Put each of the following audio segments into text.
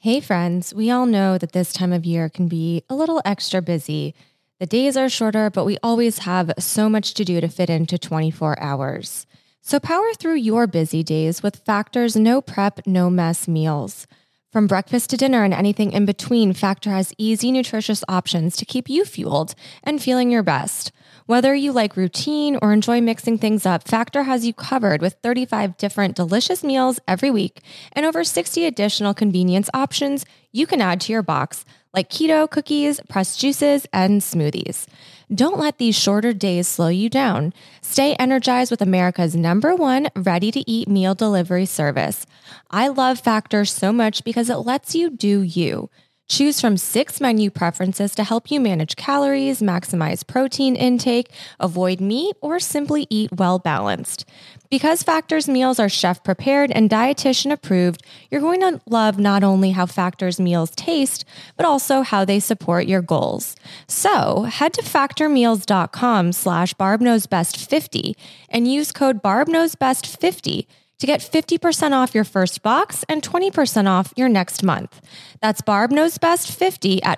Hey friends, we all know that this time of year can be a little extra busy. The days are shorter, but we always have so much to do to fit into 24 hours. So power through your busy days with Factor's no prep, no mess meals. From breakfast to dinner and anything in between, Factor has easy, nutritious options to keep you fueled and feeling your best. Whether you like routine or enjoy mixing things up, Factor has you covered with 35 different delicious meals every week and over 60 additional convenience options you can add to your box, like keto, cookies, pressed juices, and smoothies. Don't let these shorter days slow you down. Stay energized with America's #1 ready-to-eat meal delivery service. I love Factor so much because it lets you do you. Choose from 6 menu preferences to help you manage calories, maximize protein intake, avoid meat, or simply eat well-balanced. Because Factor's meals are chef-prepared and dietitian-approved, you're going to love not only how Factor's meals taste, but also how they support your goals. So head to factormeals.com/BarbKnowsBest50 and use code BarbKnowsBest50 to get 50% off your first box and 20% off your next month. That's BarbKnowsBest50 at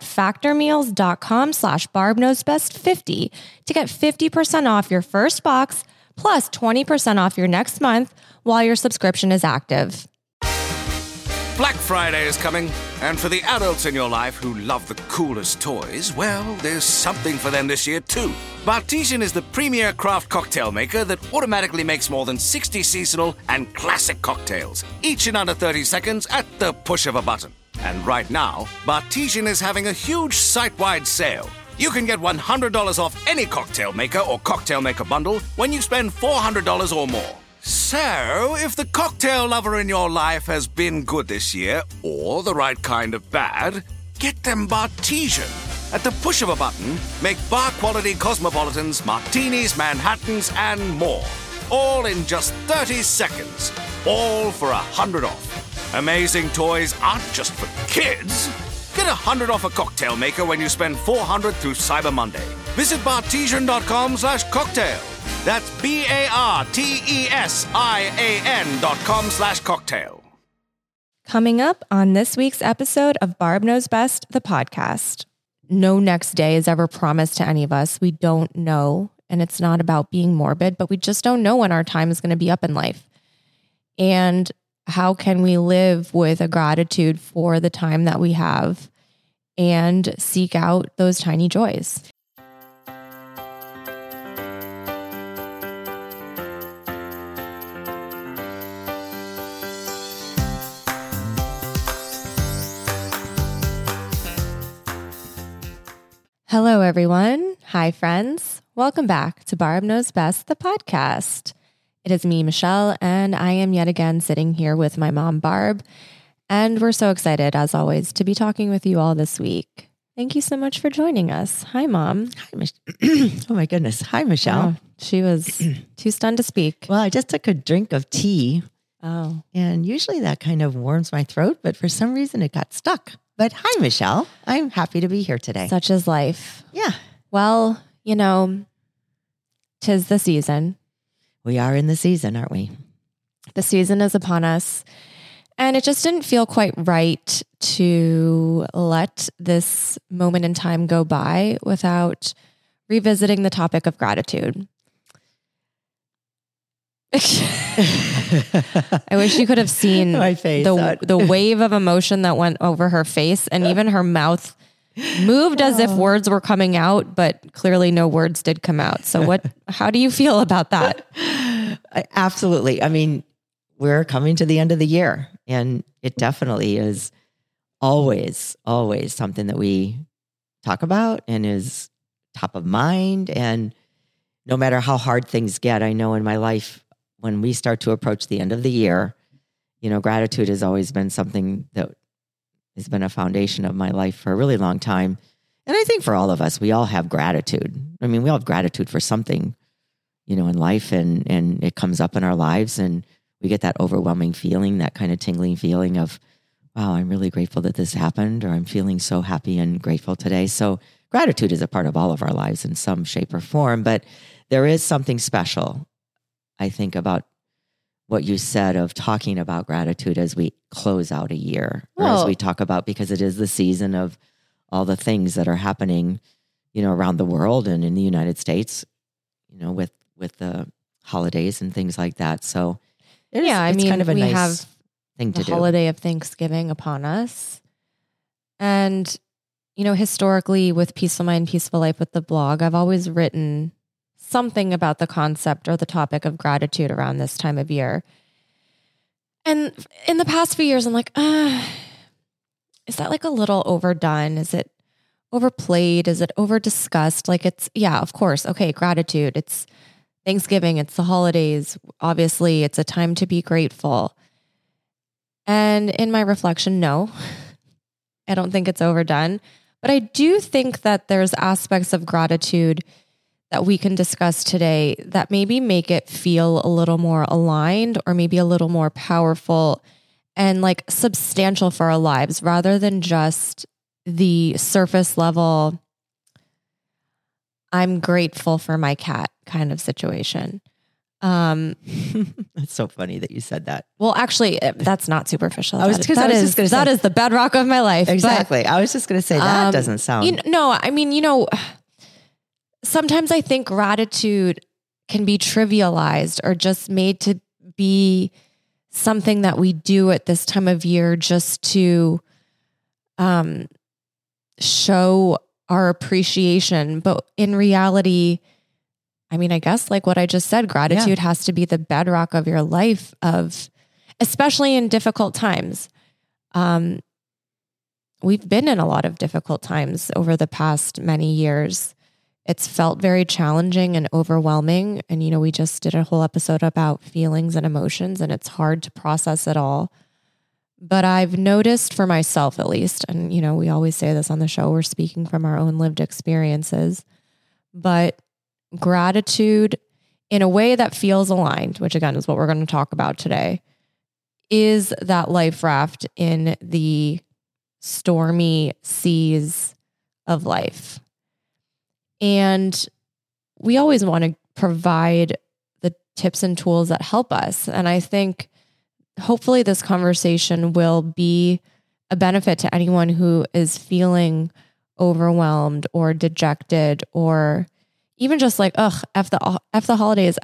factormeals.com/BarbKnowsBest50 to get 50% off your first box plus 20% off your next month while your subscription is active. Black Friday is coming, and for the adults in your life who love the coolest toys, well, there's something for them this year too. Bartesian is the premier craft cocktail maker that automatically makes more than 60 seasonal and classic cocktails, each in under 30 seconds at the push of a button. And right now, Bartesian is having a huge site-wide sale. You can get $100 off any cocktail maker or cocktail maker bundle when you spend $400 or more. So, if the cocktail lover in your life has been good this year, or the right kind of bad, get them Bartesian. At the push of a button, make bar-quality cosmopolitans, martinis, Manhattans, and more. All in just 30 seconds. All for $100 off. Amazing toys aren't just for kids. Get $100 off a cocktail maker when you spend $400 through Cyber Monday. Visit Bartesian.com/cocktail. That's BARTESIAN.com/cocktail. Coming up on this week's episode of Barb Knows Best, the podcast. No next day is ever promised to any of us. We don't know. And it's not about being morbid, but we just don't know when our time is going to be up in life. And how can we live with a gratitude for the time that we have and seek out those tiny joys? Hello, everyone. Hi, friends. Welcome back to Barb Knows Best, the podcast. It is me, Michelle, and I am yet again sitting here with my mom, Barb. And we're so excited, as always, to be talking with you all this week. Thank you so much for joining us. Hi, Mom. Hi, oh my goodness. Hi, Michelle. Oh, she was too stunned to speak. Well, I just took a drink of tea. Oh. And usually that kind of warms my throat, but for some reason it got stuck. But hi, Michelle. I'm happy to be here today. Such is life. Yeah. Well, you know, 'tis the season. We are in the season, aren't we? The season is upon us. And it just didn't feel quite right to let this moment in time go by without revisiting the topic of gratitude. I wish you could have seen my face, the wave of emotion that went over her face, and even her mouth moved as if words were coming out, but clearly no words did come out. So how do you feel about that? Absolutely. I mean, we're coming to the end of the year, and it definitely is always something that we talk about and is top of mind. And no matter how hard things get, I know in my life, when we start to approach the end of the year, you know, gratitude has always been something that has been a foundation of my life for a really long time. And I think for all of us, we all have gratitude. I mean, we all have gratitude for something, you know, in life, and it comes up in our lives, and we get that overwhelming feeling, that kind of tingling feeling of, wow, I'm really grateful that this happened, or I'm feeling so happy and grateful today. So gratitude is a part of all of our lives in some shape or form, but there is something special, I think, about what you said of talking about gratitude as we close out a year, or as Well- we talk about, because it is the season of all the things that are happening, around the world and in the United States, with the holidays and things like that. So it's kind of a we nice have thing the to do. holiday of Thanksgiving upon us. And, historically with Peaceful Mind, Peaceful Life with the blog, I've always written something about the concept or the topic of gratitude around this time of year. And in the past few years, I'm like, is that like a little overdone? Is it overplayed? Is it over discussed? Like of course. Okay. Gratitude. It's Thanksgiving. It's the holidays. Obviously it's a time to be grateful. And in my reflection, no, I don't think it's overdone, but I do think that there's aspects of gratitude that we can discuss today that maybe make it feel a little more aligned, or maybe a little more powerful and like substantial for our lives, rather than just the surface level, I'm grateful for my cat kind of situation. It's so funny that you said that. Well, actually, that's not superficial. I was just gonna say- That is the bedrock of my life. Exactly. I was just going to say that doesn't sound. Sometimes I think gratitude can be trivialized or just made to be something that we do at this time of year just to show our appreciation. But in reality, I guess like what I just said, gratitude has to be the bedrock of your life, especially in difficult times. We've been in a lot of difficult times over the past many years. It's felt very challenging and overwhelming. And, we just did a whole episode about feelings and emotions, and it's hard to process it all. But I've noticed for myself, at least, and, we always say this on the show, we're speaking from our own lived experiences, but gratitude in a way that feels aligned, which again is what we're going to talk about today, is that life raft in the stormy seas of life. And we always want to provide the tips and tools that help us. And I think hopefully this conversation will be a benefit to anyone who is feeling overwhelmed or dejected, or even just like, F the holidays.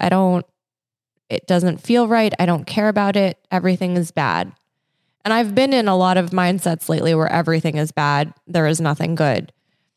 It doesn't feel right. I don't care about it. Everything is bad. And I've been in a lot of mindsets lately where everything is bad. There is nothing good.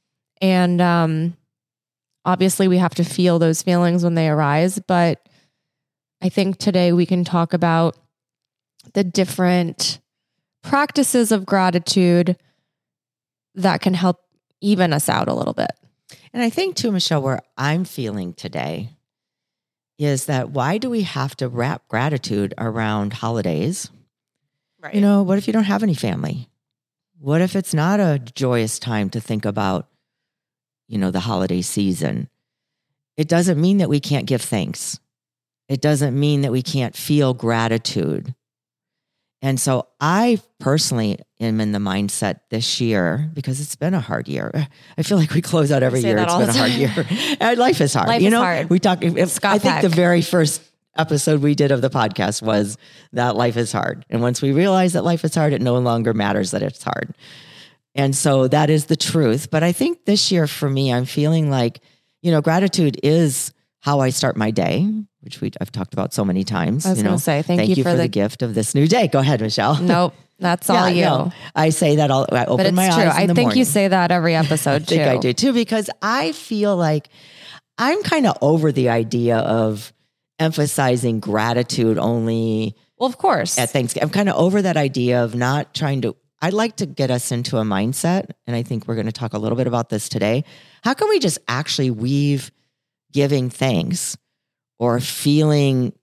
And, obviously we have to feel those feelings when they arise, but I think today we can talk about the different practices of gratitude that can help even us out a little bit. And I think too, Michelle, where I'm feeling today is that why do we have to wrap gratitude around holidays? Right. What if you don't have any family? What if it's not a joyous time to think about, the holiday season? It doesn't mean that we can't give thanks. It doesn't mean that we can't feel gratitude. And so I personally am in the mindset this year, because it's been a hard year. I feel like we close out every year. It's been a hard year. And life is hard. Life is hard. We talk. Scott I think Peck. the very first episode we did of the podcast was that life is hard. And once we realize that life is hard, it no longer matters that it's hard. And so that is the truth. But I think this year for me, I'm feeling like, gratitude is how I start my day, which I've talked about so many times. I was going to say, thank you for the gift of this new day. Go ahead, Michelle. Nope. That's all you. No, I say that all. I But open it's my true. eyes in I the think morning. you say that every episode I think I do too, because I feel like I'm kind of over the idea of emphasizing gratitude only Well, of course. at Thanksgiving. I'm kind of over that idea of not trying to. I'd like to get us into a mindset, and I think we're going to talk a little bit about this today. How can we just actually weave giving thanks or feeling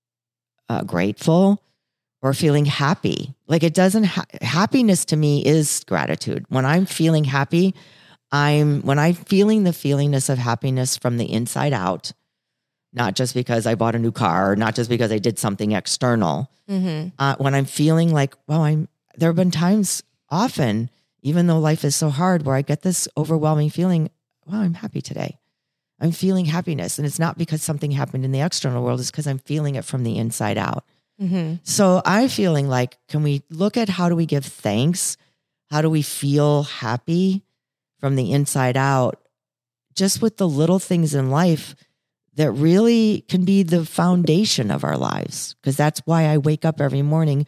grateful or feeling happy? Like it doesn't, happiness to me is gratitude. When I'm feeling happy, when I'm feeling the feelingness of happiness from the inside out, not just because I bought a new car, not just because I did something external. Mm-hmm. When I'm feeling like, there have been times often, even though life is so hard, where I get this overwhelming feeling, I'm happy today. I'm feeling happiness. And it's not because something happened in the external world. It's because I'm feeling it from the inside out. So I'm feeling like, can we look at how do we give thanks? How do we feel happy from the inside out, just with the little things in life that really can be the foundation of our lives? Because that's why I wake up every morning,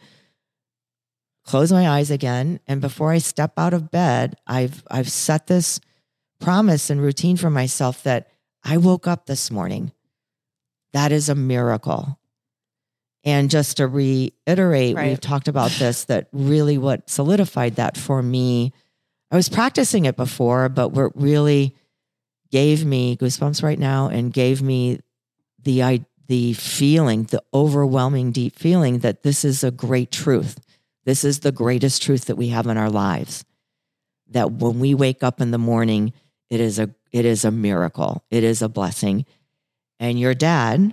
close my eyes again, and before I step out of bed, I've set this promise and routine for myself that I woke up this morning. That is a miracle. And just to reiterate, we've talked about this, that really what solidified that for me, I was practicing it before, but what really gave me goosebumps right now and gave me the feeling, the overwhelming deep feeling that this is a great truth. This is the greatest truth that we have in our lives. That when we wake up in the morning, it is a miracle. It is a blessing. And your dad,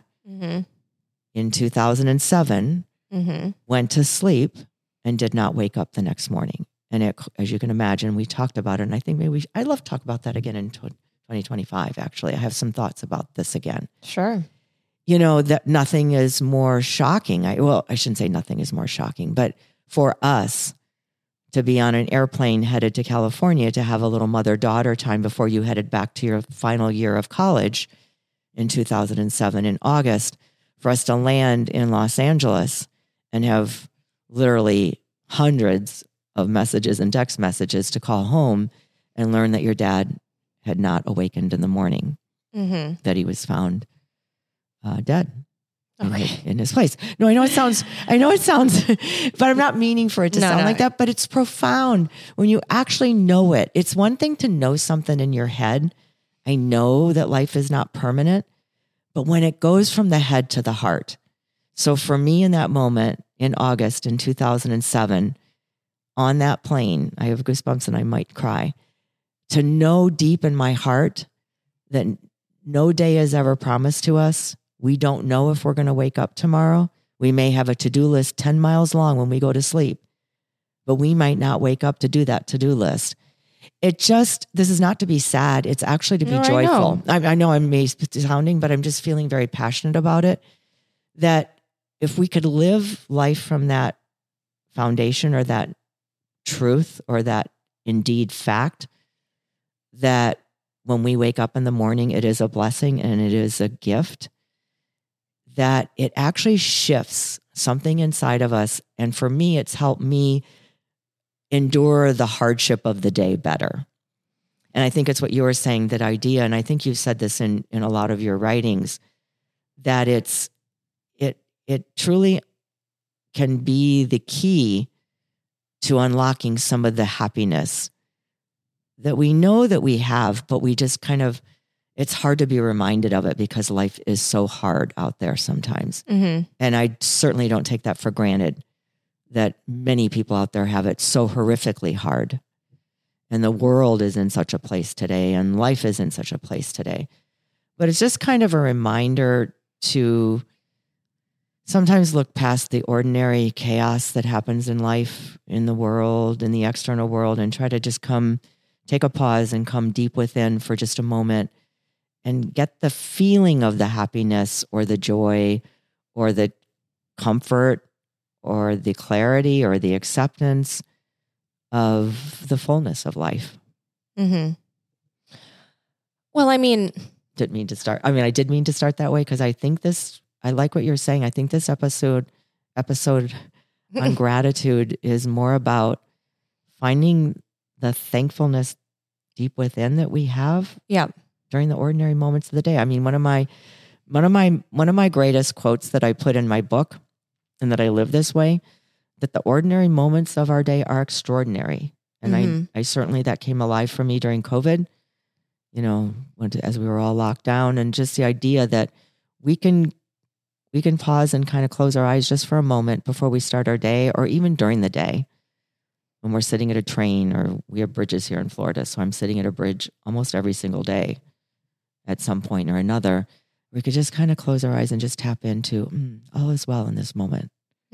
in 2007, went to sleep and did not wake up the next morning. And it, as you can imagine, we talked about it. And I think maybe I'd love to talk about that again in 2025, actually. I have some thoughts about this again. Sure. You know, that nothing is more shocking. I shouldn't say nothing is more shocking, but for us to be on an airplane headed to California to have a little mother-daughter time before you headed back to your final year of college in 2007 in August, for us to land in Los Angeles and have literally hundreds of messages and text messages to call home and learn that your dad had not awakened in the morning, that he was found dead in his place. No, I know it sounds, but I'm not meaning for it to sound like that, but it's profound when you actually know it. It's one thing to know something in your head. I know that life is not permanent, but when it goes from the head to the heart. So for me in that moment in August in 2007, on that plane, I have goosebumps and I might cry, to know deep in my heart that no day is ever promised to us. We don't know if we're going to wake up tomorrow. We may have a to-do list 10 miles long when we go to sleep, but we might not wake up to do that to-do list. This is not to be sad. It's actually to be joyful. I know I'm sounding, but I'm just feeling very passionate about it. That if we could live life from that foundation or that truth or that indeed fact, that when we wake up in the morning, it is a blessing and it is a gift, that it actually shifts something inside of us. And for me, it's helped me endure the hardship of the day better. And I think it's what you were saying, that idea, and I think you've said this in a lot of your writings, that it truly can be the key to unlocking some of the happiness that we know that we have, but we just it's hard to be reminded of it because life is so hard out there sometimes. And I certainly don't take that for granted, that many people out there have it so horrifically hard. And the world is in such a place today and life is in such a place today. But it's just kind of a reminder to sometimes look past the ordinary chaos that happens in life, in the world, in the external world, and try to just take a pause and come deep within for just a moment and get the feeling of the happiness or the joy or the comfort or the clarity or the acceptance of the fullness of life. Well, I mean, I did mean to start that way because I think I like what you're saying. I think this episode on gratitude is more about finding the thankfulness deep within that we have during the ordinary moments of the day. I mean, one of my greatest quotes that I put in my book, and that I live this way, that the ordinary moments of our day are extraordinary. And I certainly, that came alive for me during COVID, as we were all locked down, and just the idea that we can pause and kind of close our eyes just for a moment before we start our day, or even during the day when we're sitting at a train, or we have bridges here in Florida. So I'm sitting at a bridge almost every single day at some point or another. We could just kind of close our eyes and just tap into all is well in this moment.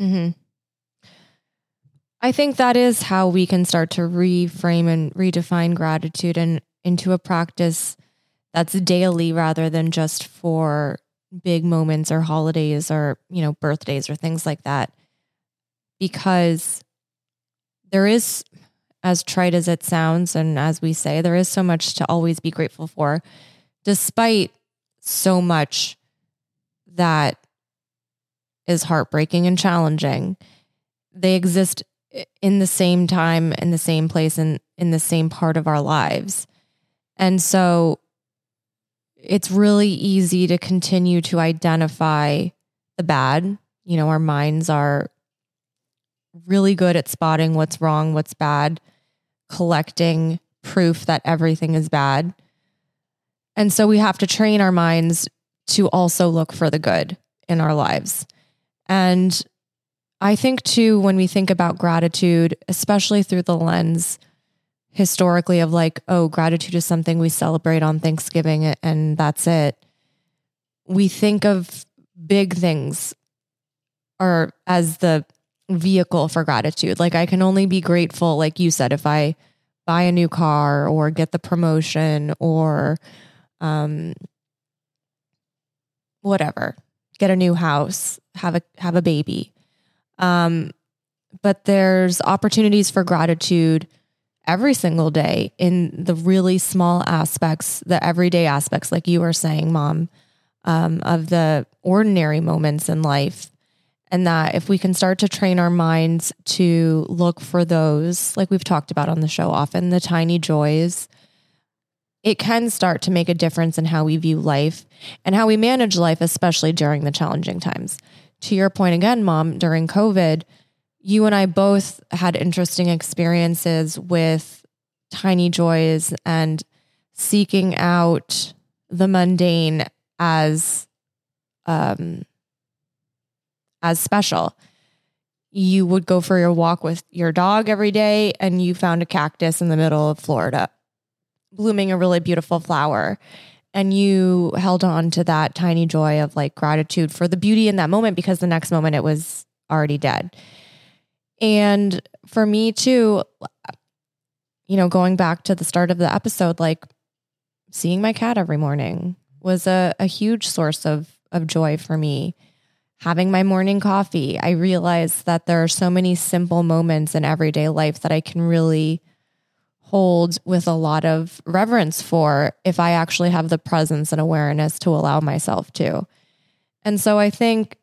I think that is how we can start to reframe and redefine gratitude and into a practice that's daily rather than just for big moments or holidays or, birthdays or things like that. Because there is, as trite as it sounds, and as we say, there is so much to always be grateful for, despite so much that is heartbreaking and challenging. They exist in the same time, in the same place, and in the same part of our lives. And so it's really easy to continue to identify the bad. Our minds are really good at spotting what's wrong, what's bad, collecting proof that everything is bad. And so we have to train our minds to also look for the good in our lives. And I think too, when we think about gratitude, especially through the lens historically of gratitude is something we celebrate on Thanksgiving and that's it. We think of big things or as the vehicle for gratitude. I can only be grateful, like you said, if I buy a new car or get the promotion or whatever, get a new house, have a baby. But there's opportunities for gratitude every single day in the really small aspects, the everyday aspects, like you were saying, Mom, of the ordinary moments in life. And that if we can start to train our minds to look for those, like we've talked about on the show often, the tiny joys, it can start to make a difference in how we view life and how we manage life, especially during the challenging times. To your point again, Mom, during COVID, you and I both had interesting experiences with tiny joys and seeking out the mundane as special. You would go for your walk with your dog every day and you found a cactus in the middle of Florida, blooming a really beautiful flower. And you held on to that tiny joy of gratitude for the beauty in that moment because the next moment it was already dead. And for me too, going back to the start of the episode, seeing my cat every morning was a huge source of joy for me. Having my morning coffee, I realized that there are so many simple moments in everyday life that I can really hold with a lot of reverence for if I actually have the presence and awareness to allow myself to. And so I think,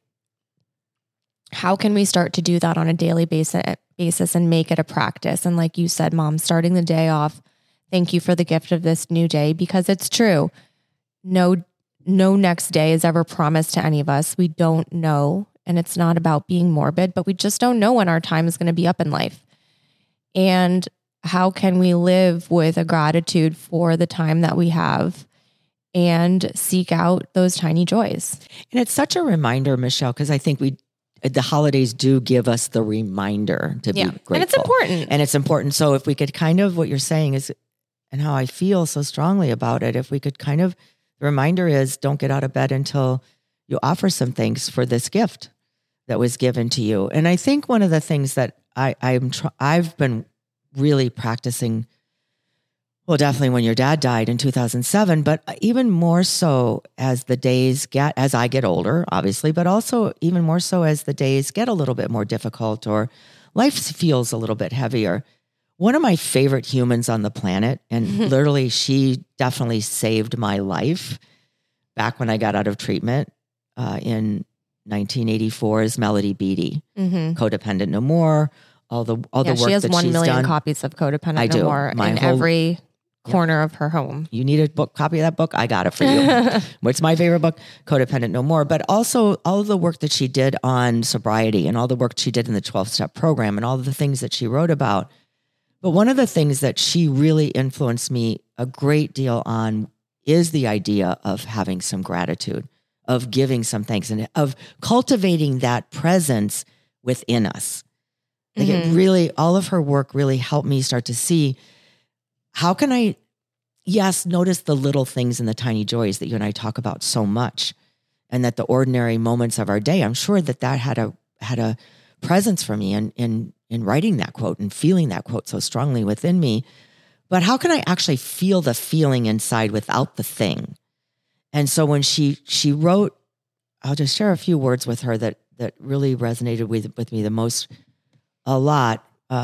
how can we start to do that on a daily basis and make it a practice? And like you said, Mom, starting the day off, thank you for the gift of this new day, because it's true. No next day is ever promised to any of us. We don't know. And it's not about being morbid, but we just don't know when our time is going to be up in life. And how can we live with a gratitude for the time that we have and seek out those tiny joys? And it's such a reminder, Michelle, because I think the holidays do give us the reminder to be grateful. And it's important. And it's important. So if we could what you're saying is, and how I feel so strongly about it, if we could the reminder is, don't get out of bed until you offer some thanks for this gift that was given to you. And I think one of the things that I've been really practicing, well, definitely when your dad died in 2007, but even more so as I get older, obviously, but also even more so as the days get a little bit more difficult or life feels a little bit heavier. One of my favorite humans on the planet, and literally she definitely saved my life back when I got out of treatment in 1984, is Melody Beattie. Codependent No More, all the work that she's done. She has 1 million copies of Codependent No More in every corner of her home. You need a copy of that book? I got it for you. What's my favorite book? Codependent No More. But also all of the work that she did on sobriety and all the work she did in the 12-step program and all of the things that she wrote about. But one of the things that she really influenced me a great deal on is the idea of having some gratitude, of giving some thanks, and of cultivating that presence within us. It really, all of her work really helped me start to see, how can I, notice the little things and the tiny joys that you and I talk about so much, and that the ordinary moments of our day, I'm sure that had a presence for me in writing that quote and feeling that quote so strongly within me. But how can I actually feel the feeling inside without the thing? And so when she wrote I'll just share a few words with her that really resonated with me the most a lot.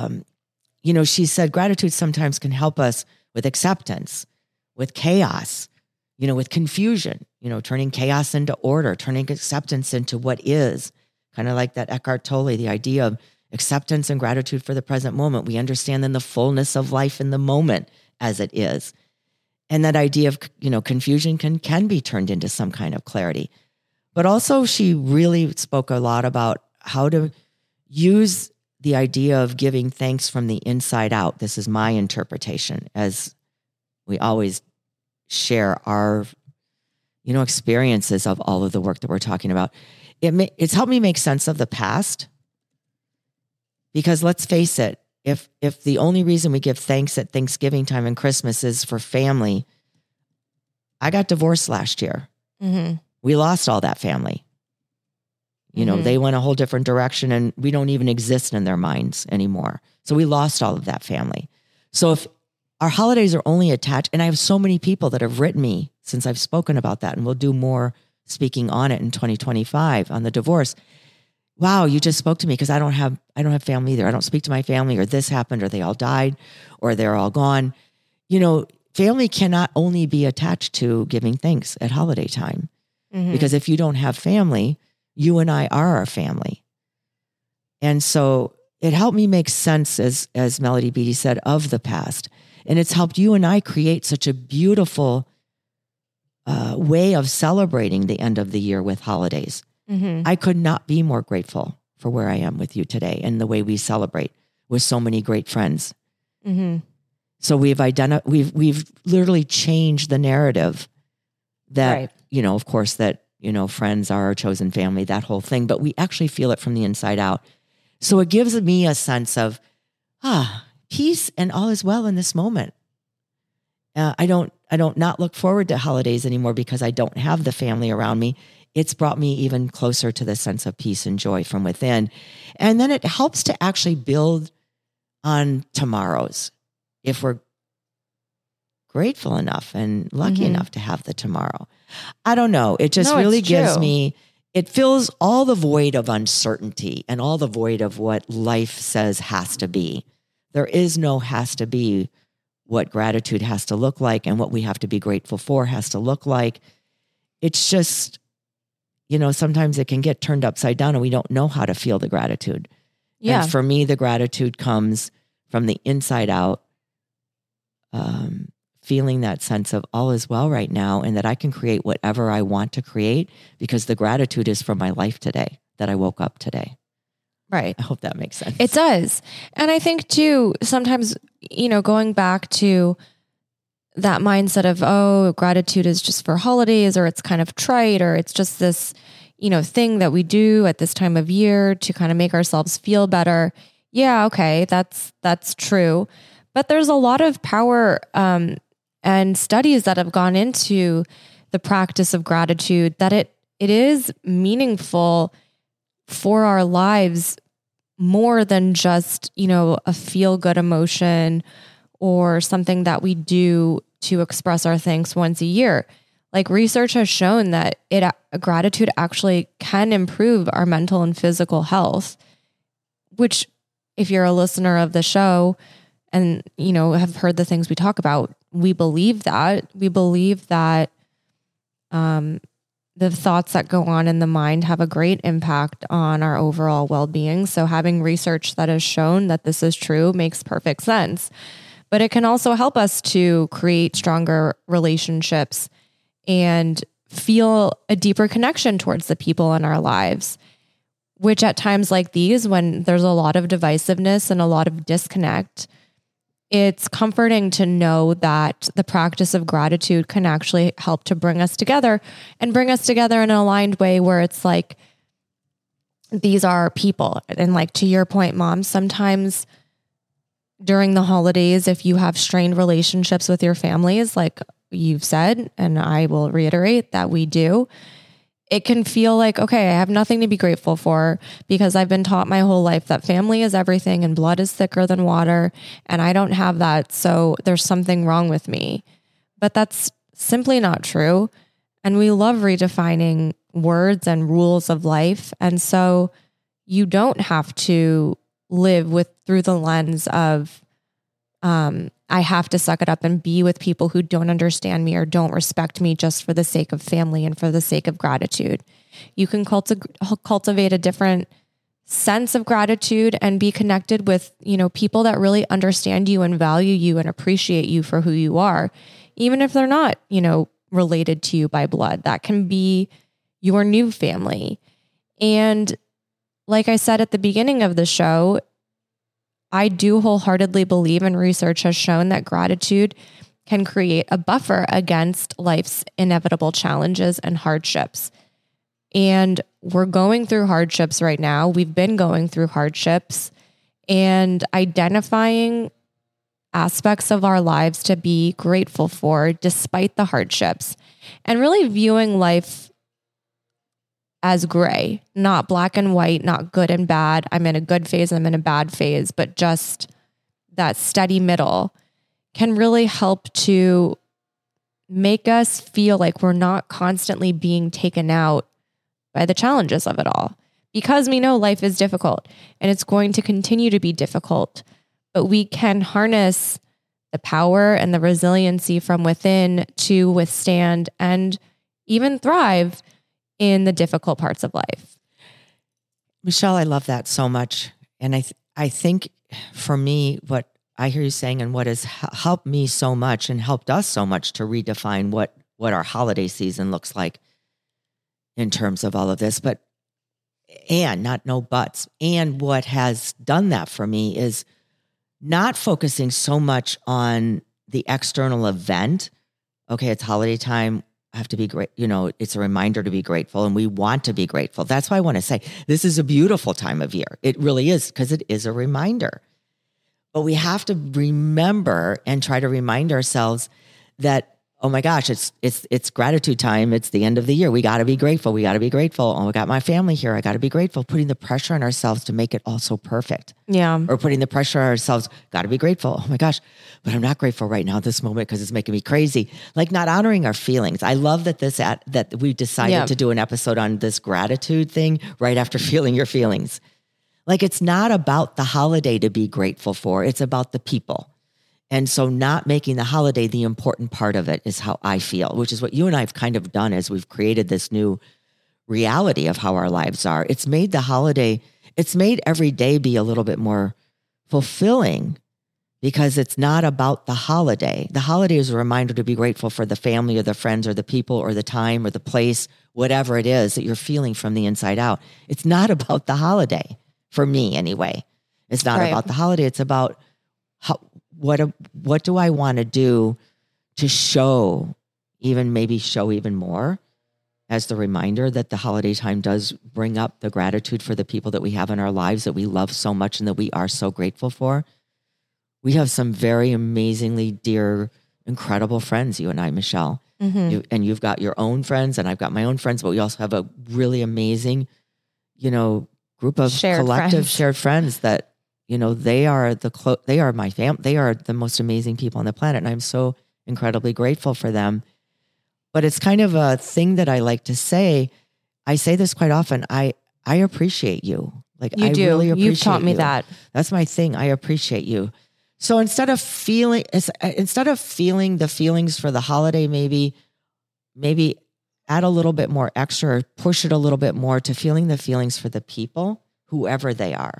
She said gratitude sometimes can help us with acceptance, with chaos, with confusion, turning chaos into order, turning acceptance into what is, kind of like that Eckhart Tolle, the idea of acceptance and gratitude for the present moment. We understand then the fullness of life in the moment as it is. And that idea of, confusion can be turned into some kind of clarity. But also she really spoke a lot about how to use the idea of giving thanks from the inside out. This is my interpretation, as we always share our, experiences of all of the work that we're talking about. It's helped me make sense of the past, because let's face it, if the only reason we give thanks at Thanksgiving time and Christmas is for family, I got divorced last year. Mm-hmm. We lost all that family. They went a whole different direction, and we don't even exist in their minds anymore. So we lost all of that family. So if our holidays are only attached, and I have so many people that have written me since I've spoken about that, and we'll do more speaking on it in 2025 on the divorce. Wow, you just spoke to me because I don't have family either. I don't speak to my family, or this happened, or they all died, or they're all gone. Family cannot only be attached to giving thanks at holiday time. Mm-hmm. Because if you don't have family, you and I are our family. And so it helped me make sense, as Melody Beattie said, of the past. And it's helped you and I create such a beautiful way of celebrating the end of the year with holidays. Mm-hmm. I could not be more grateful for where I am with you today and the way we celebrate with so many great friends. Mm-hmm. So we've literally changed the narrative that, right. Of course, that, friends are our chosen family, that whole thing, but we actually feel it from the inside out. So it gives me a sense of, peace and all is well in this moment. I don't not look forward to holidays anymore because I don't have the family around me. It's brought me even closer to the sense of peace and joy from within. And then it helps to actually build on tomorrows if we're grateful enough and lucky enough to have the tomorrow. I don't know. It just really gives me, it fills all the void of uncertainty and all the void of what life says has to be. There is no has to be. What gratitude has to look like and what we have to be grateful for has to look like. It's just, sometimes it can get turned upside down and we don't know how to feel the gratitude. Yeah. And for me, the gratitude comes from the inside out, feeling that sense of all is well right now and that I can create whatever I want to create because the gratitude is for my life today, that I woke up today. Right. I hope that makes sense. It does. And I think too, sometimes, going back to that mindset of, gratitude is just for holidays, or it's kind of trite, or it's just this, thing that we do at this time of year to kind of make ourselves feel better. Yeah. Okay. That's true. But there's a lot of power, and studies that have gone into the practice of gratitude, that it is meaningful for our lives more than just, a feel-good emotion or something that we do to express our thanks once a year. Like, research has shown that gratitude actually can improve our mental and physical health, which, if you're a listener of the show and, have heard the things we talk about, we believe that. We believe that the thoughts that go on in the mind have a great impact on our overall well-being. So having research that has shown that this is true makes perfect sense. But it can also help us to create stronger relationships and feel a deeper connection towards the people in our lives, which at times like these, when there's a lot of divisiveness and a lot of disconnect, it's comforting to know that the practice of gratitude can actually help to bring us together, and bring us together in an aligned way where it's like, these are people. And like, to your point, Mom, sometimes during the holidays, if you have strained relationships with your families, like you've said, and I will reiterate that we do, it can feel like, okay, I have nothing to be grateful for because I've been taught my whole life that family is everything and blood is thicker than water, and I don't have that. So there's something wrong with me. But that's simply not true. And we love redefining words and rules of life. And so you don't have to live through the lens of, I have to suck it up and be with people who don't understand me or don't respect me just for the sake of family and for the sake of gratitude. You can cultivate a different sense of gratitude and be connected with, people that really understand you and value you and appreciate you for who you are, even if they're not, related to you by blood. That can be your new family. And like I said at the beginning of the show, I do wholeheartedly believe, and research has shown, that gratitude can create a buffer against life's inevitable challenges and hardships. And we're going through hardships right now. We've been going through hardships, and identifying aspects of our lives to be grateful for despite the hardships, and really viewing life as gray, not black and white, not good and bad. I'm in a good phase, I'm in a bad phase, but just that steady middle can really help to make us feel like we're not constantly being taken out by the challenges of it all, because we know life is difficult and it's going to continue to be difficult, but we can harness the power and the resiliency from within to withstand and even thrive in the difficult parts of life. Michelle, I love that so much. And I think for me, what I hear you saying and what has helped me so much and helped us so much to redefine what our holiday season looks like in terms of all of this, and what has done that for me is not focusing so much on the external event. Okay, it's holiday time. I have to be great. It's a reminder to be grateful, and we want to be grateful. That's why I want to say this is a beautiful time of year. It really is, because it is a reminder. But we have to remember and try to remind ourselves that, oh my gosh, it's gratitude time. It's the end of the year. We got to be grateful. We got to be grateful. Oh, I got my family here. I got to be grateful. Putting the pressure on ourselves to make it all so perfect. Yeah. Or putting the pressure on ourselves, got to be grateful. Oh my gosh, but I'm not grateful right now at this moment because it's making me crazy. Like not honoring our feelings. I love that we decided to do an episode on this gratitude thing right after feeling your feelings. Like it's not about the holiday to be grateful for. It's about the people. And so not making the holiday the important part of it is how I feel, which is what you and I have kind of done as we've created this new reality of how our lives are. It's made every day be a little bit more fulfilling because it's not about the holiday. The holiday is a reminder to be grateful for the family or the friends or the people or the time or the place, whatever it is that you're feeling from the inside out. It's not about the holiday, for me anyway. It's not about the holiday. It's about what do I want to do to show even more as the reminder that the holiday time does bring up the gratitude for the people that we have in our lives that we love so much and that we are so grateful for. We have some very amazingly dear, incredible friends, you and I, Michelle. Mm-hmm. You've got your own friends and I've got my own friends, but we also have a really amazing, group of shared friends that, they are my family. They are the most amazing people on the planet. And I'm so incredibly grateful for them. But it's kind of a thing that I like to say. I say this quite often. I appreciate you. Like you I do. really appreciate You've taught me that. That's my thing. I appreciate you. So instead of feeling the feelings for the holiday, maybe add a little bit more extra, or push it a little bit more to feeling the feelings for the people, whomever they are.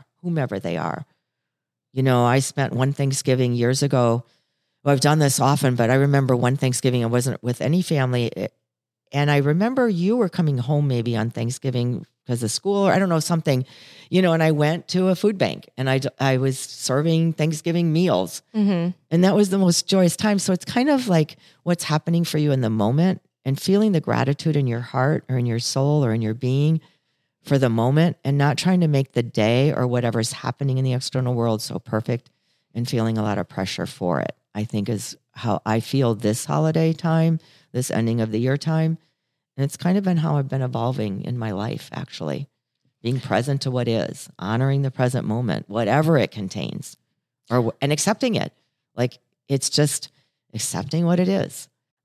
I spent one Thanksgiving years ago. Well, I've done this often, but I remember one Thanksgiving I wasn't with any family. And I remember you were coming home maybe on Thanksgiving because of school or I don't know, something, and I went to a food bank and I was serving Thanksgiving meals. Mm-hmm. And that was the most joyous time. So it's kind of like what's happening for you in the moment and feeling the gratitude in your heart or in your soul or in your being for the moment and not trying to make the day or whatever's happening in the external world so perfect and feeling a lot of pressure for it, I think is how I feel this holiday time, this ending of the year time. And it's kind of been how I've been evolving in my life, actually. Being present to what is, honoring the present moment, whatever it contains, and accepting it. Like it's just accepting what it is.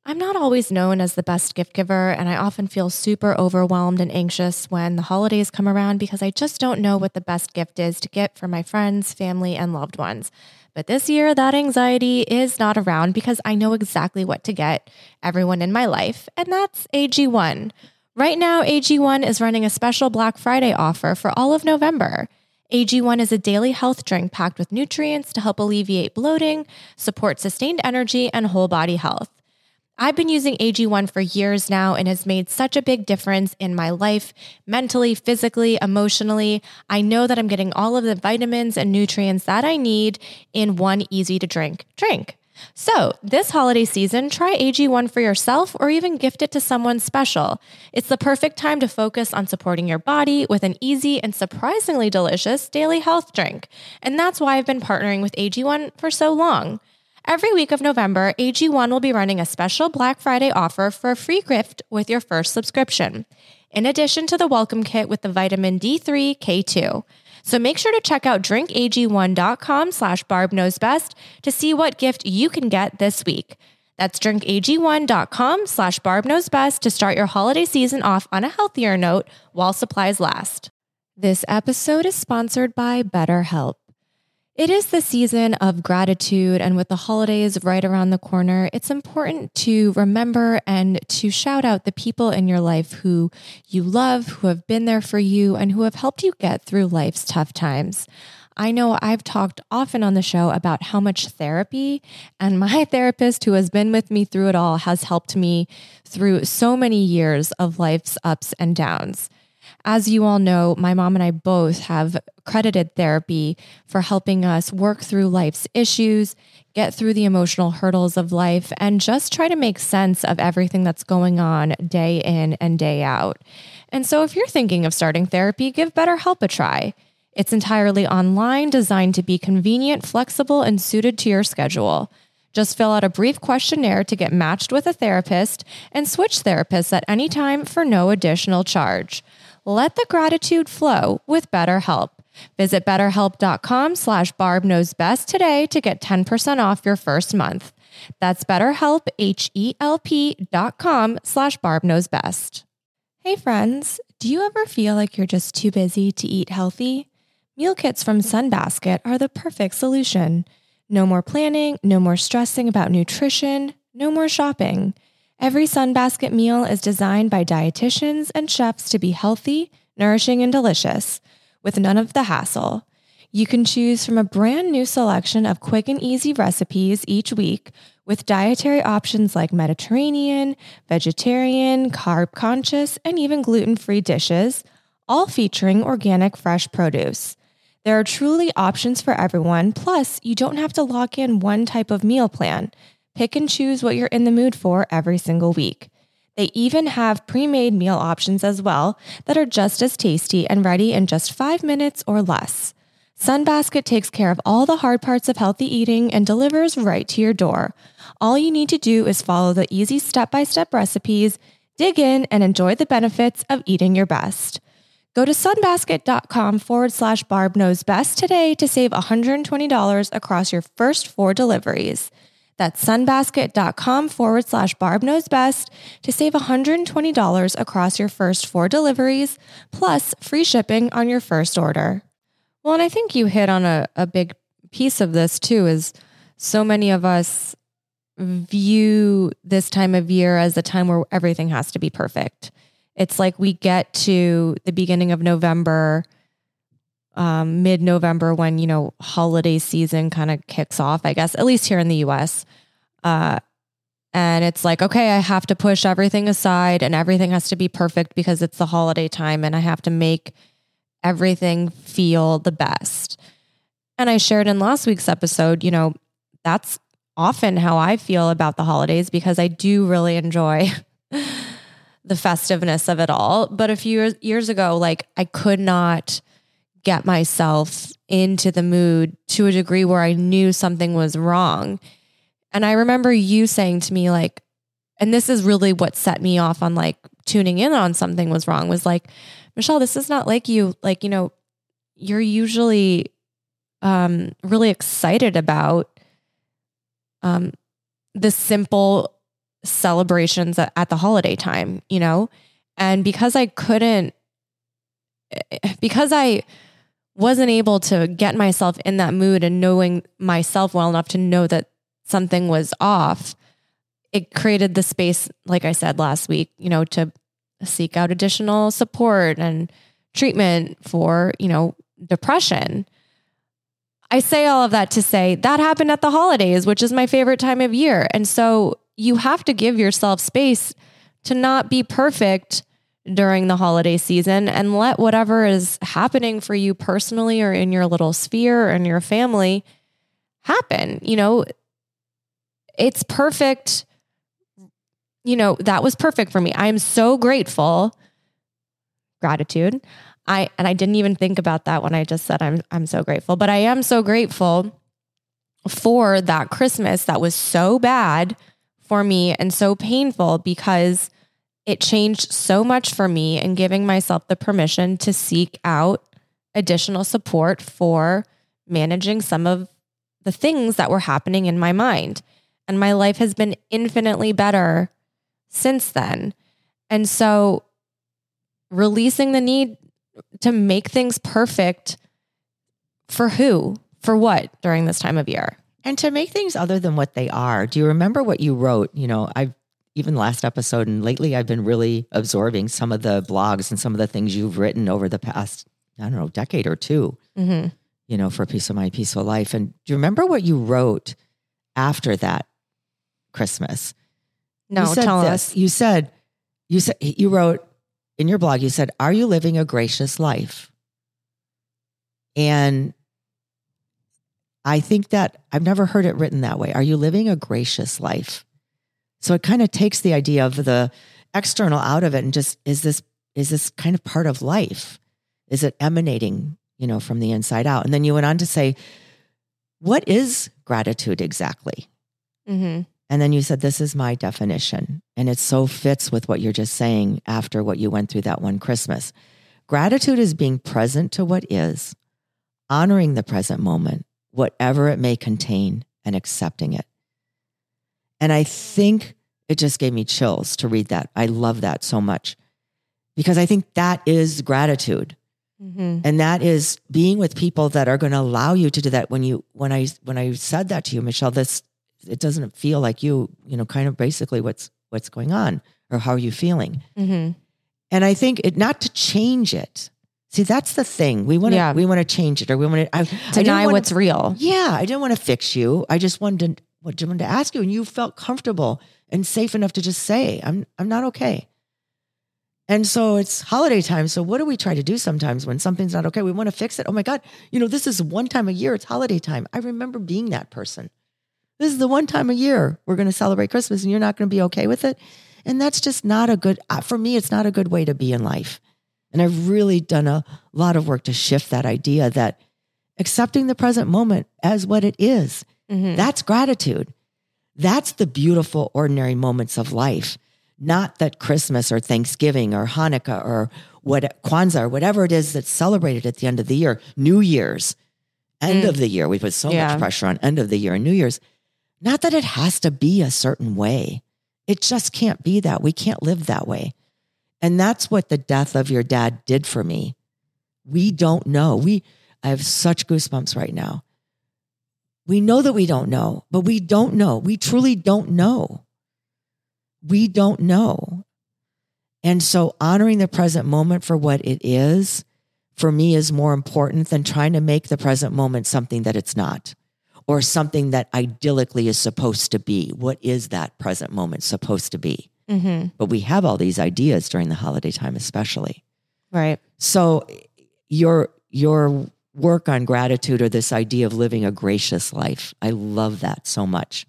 I'm not always known as the best gift giver, and I often feel super overwhelmed and anxious when the holidays come around because I just don't know what the best gift is to get for my friends, family, and loved ones. But this year, that anxiety is not around because I know exactly what to get everyone in my life, and that's AG1. Right now, AG1 is running a special Black Friday offer for all of November. AG1 is a daily health drink packed with nutrients to help alleviate bloating, support sustained energy, and whole body health. I've been using AG1 for years now and has made such a big difference in my life, mentally, physically, emotionally. I know that I'm getting all of the vitamins and nutrients that I need in one easy to drink drink. So this holiday season, try AG1 for yourself or even gift it to someone special. It's the perfect time to focus on supporting your body with an easy and surprisingly delicious daily health drink. And that's why I've been partnering with AG1 for so long. Every week of November, AG1 will be running a special Black Friday offer for a free gift with your first subscription, in addition to the welcome kit with the vitamin D3, K2. So make sure to check out drinkag1.com/barbknowsbest to see what gift you can get this week. That's drinkag1.com/barbknowsbest to start your holiday season off on a healthier note while supplies last. This episode is sponsored by BetterHelp. It is the season of gratitude, and with the holidays right around the corner, it's important to remember and to shout out the people in your life who you love, who have been there for you, and who have helped you get through life's tough times. I know I've talked often on the show about how much therapy, and my therapist who has been with me through it all has helped me through so many years of life's ups and downs. As you all know, my mom and I both have credited therapy for helping us work through life's issues, get through the emotional hurdles of life, and just try to make sense of everything that's going on day in and day out. And so if you're thinking of starting therapy, give BetterHelp a try. It's entirely online, designed to be convenient, flexible, and suited to your schedule. Just fill out a brief questionnaire to get matched with a therapist and switch therapists at any time for no additional charge. Let the gratitude flow with BetterHelp. Visit betterhelp.com/barbknowsbest today to get 10% off your first month. That's BetterHelp, HELP.com/barbknowsbest. Hey friends, do you ever feel like you're just too busy to eat healthy? Meal kits from Sunbasket are the perfect solution. No more planning, no more stressing about nutrition, no more shopping. Every Sunbasket meal is designed by dietitians and chefs to be healthy, nourishing, and delicious, with none of the hassle. You can choose from a brand new selection of quick and easy recipes each week, with dietary options like Mediterranean, vegetarian, carb-conscious, and even gluten-free dishes, all featuring organic fresh produce. There are truly options for everyone, plus you don't have to lock in one type of meal plan. Pick and choose what you're in the mood for every single week. They even have pre-made meal options as well that are just as tasty and ready in just 5 minutes or less. Sunbasket takes care of all the hard parts of healthy eating and delivers right to your door. All you need to do is follow the easy step-by-step recipes, dig in, and enjoy the benefits of eating your best. Go to sunbasket.com/barbknowsbest today to save $120 across your first 4 deliveries. That's sunbasket.com/barbknowsbest to save $120 across your first 4 deliveries, plus free shipping on your first order. Well, and I think you hit on a big piece of this too, is so many of us view this time of year as a time where everything has to be perfect. It's like we get to the beginning of November, mid-November, when, holiday season kind of kicks off, I guess, at least here in the US. And it's like, okay, I have to push everything aside and everything has to be perfect because it's the holiday time and I have to make everything feel the best. And I shared in last week's episode, that's often how I feel about the holidays because I do really enjoy the festiveness of it all. But a few years ago, I could not get myself into the mood to a degree where I knew something was wrong. And I remember you saying to me, and this is really what set me off on tuning in on something was wrong, was Michelle, this is not like you. You're usually really excited about the simple celebrations at the holiday time, you know? And because I wasn't able to get myself in that mood and knowing myself well enough to know that something was off, it created the space, like I said last week, you know, to seek out additional support and treatment for, you know, depression. I say all of that to say that happened at the holidays, which is my favorite time of year. And so you have to give yourself space to not be perfect during the holiday season and let whatever is happening for you personally or in your little sphere or in your family happen. You know, it's perfect. You know, that was perfect for me. I am so grateful. Gratitude. I didn't even think about that when I just said I'm so grateful, but I am so grateful for that Christmas that was so bad for me and so painful because it changed so much for me, and giving myself the permission to seek out additional support for managing some of the things that were happening in my mind. And my life has been infinitely better since then. And so releasing the need to make things perfect for who, for what during this time of year. And to make things other than what they are. Do you remember what you wrote? You know, even last episode and lately I've been really absorbing some of the blogs and some of the things you've written over the past, I don't know, decade or two, you know, for Peace of Mind, Peaceful Life. And do you remember what you wrote after that Christmas? No, tell us. You wrote in your blog, you said, "Are you living a gracious life?" And I think that I've never heard it written that way. Are you living a gracious life? So it kind of takes the idea of the external out of it and just, is this kind of part of life? Is it emanating, you know, from the inside out? And then you went on to say, what is gratitude exactly? Mm-hmm. And then you said, this is my definition. And it so fits with what you're just saying after what you went through that one Christmas. Gratitude is being present to what is, honoring the present moment, whatever it may contain, and accepting it. And I think it just gave me chills to read that. I love that so much because I think that is gratitude. Mm-hmm. And that is being with people that are going to allow you to do that. When I said that to you, Michelle, it doesn't feel like you know, kind of basically what's going on or how are you feeling? Mm-hmm. And I think not to change it. See, that's the thing. We want to change it, or we want to deny what's real. Yeah. I didn't want to fix you. I just wanted to ask you, and you felt comfortable and safe enough to just say, I'm not okay. And so it's holiday time. So what do we try to do sometimes when something's not okay? We want to fix it. Oh my God, you know, this is one time a year. It's holiday time. I remember being that person. This is the one time a year we're going to celebrate Christmas and you're not going to be okay with it. And that's just not a good, for me, it's not a good way to be in life. And I've really done a lot of work to shift that idea that accepting the present moment as what it is, that's gratitude. That's the beautiful, ordinary moments of life. Not that Christmas or Thanksgiving or Hanukkah or Kwanzaa or whatever it is that's celebrated at the end of the year, New Year's, end of the year. We put so much pressure on end of the year and New Year's. Not that it has to be a certain way. It just can't be that. We can't live that way. And that's what the death of your dad did for me. We don't know. I have such goosebumps right now. We know that we don't know, but we don't know. We truly don't know. We don't know. And so honoring the present moment for what it is, for me, is more important than trying to make the present moment something that it's not, or something that idyllically is supposed to be. What is that present moment supposed to be? Mm-hmm. But we have all these ideas during the holiday time, especially. Right. So your work on gratitude, or this idea of living a gracious life, I love that so much,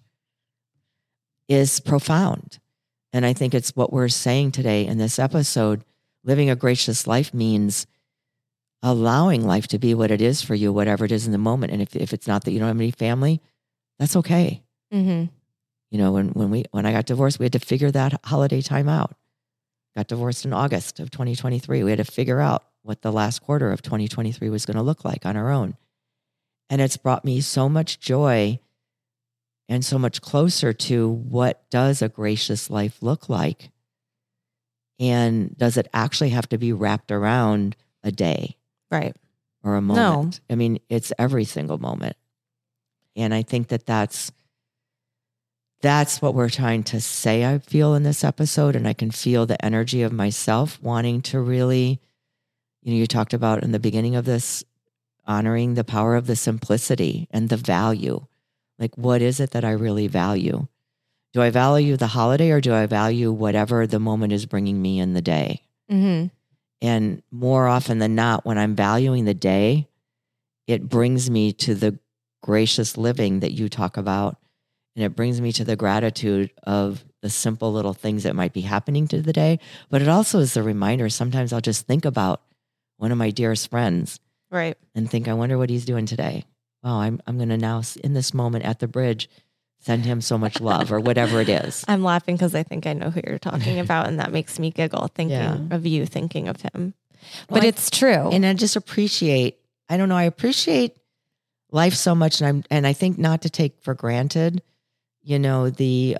is profound. And I think it's what we're saying today in this episode. Living a gracious life means allowing life to be what it is for you, whatever it is in the moment. And if it's not that you don't have any family, that's okay. Mm-hmm. You know, when I got divorced, we had to figure that holiday time out. Got divorced in August of 2023. We had to figure out what the last quarter of 2023 was going to look like on our own. And it's brought me so much joy and so much closer to what does a gracious life look like? And does it actually have to be wrapped around a day? Right. Or a moment? No. I mean, it's every single moment. And I think that's what we're trying to say, I feel, in this episode. And I can feel the energy of myself wanting to really, you talked about in the beginning of this, honoring the power of the simplicity and the value. Like, what is it that I really value? Do I value the holiday, or do I value whatever the moment is bringing me in the day? Mm-hmm. And more often than not, when I'm valuing the day, it brings me to the gracious living that you talk about. And it brings me to the gratitude of the simple little things that might be happening to the day. But it also is a reminder. Sometimes I'll just think about one of my dearest friends. Right. And think, I wonder what he's doing today. Well, I'm going to now, in this moment at the bridge, send him so much love, or whatever it is. I'm laughing because I think I know who you're talking about, and that makes me giggle thinking of you, thinking of him. Well, but it's true. And I just appreciate, I appreciate life so much. And I think not to take for granted, the,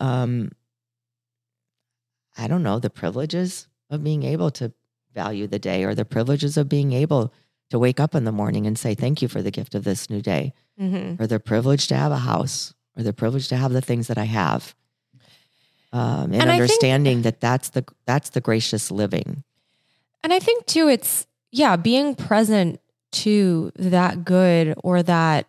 the privileges of being able to value the day, or the privileges of being able to wake up in the morning and say, thank you for the gift of this new day, or the privilege to have a house, or the privilege to have the things that I have. And understanding that's the gracious living. And I think too, it's, being present to that good or that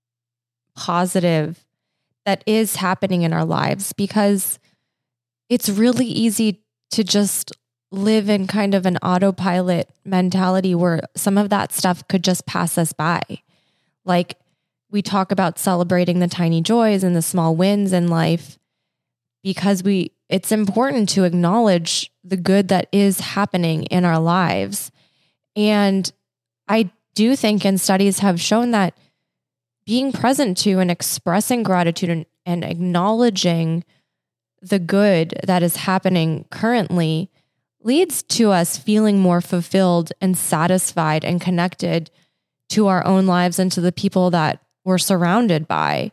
positive that is happening in our lives, because it's really easy to just live in kind of an autopilot mentality where some of that stuff could just pass us by. Like, we talk about celebrating the tiny joys and the small wins in life because it's important to acknowledge the good that is happening in our lives. And I do think, and studies have shown, that being present to and expressing gratitude and acknowledging the good that is happening currently leads to us feeling more fulfilled and satisfied and connected to our own lives and to the people that we're surrounded by.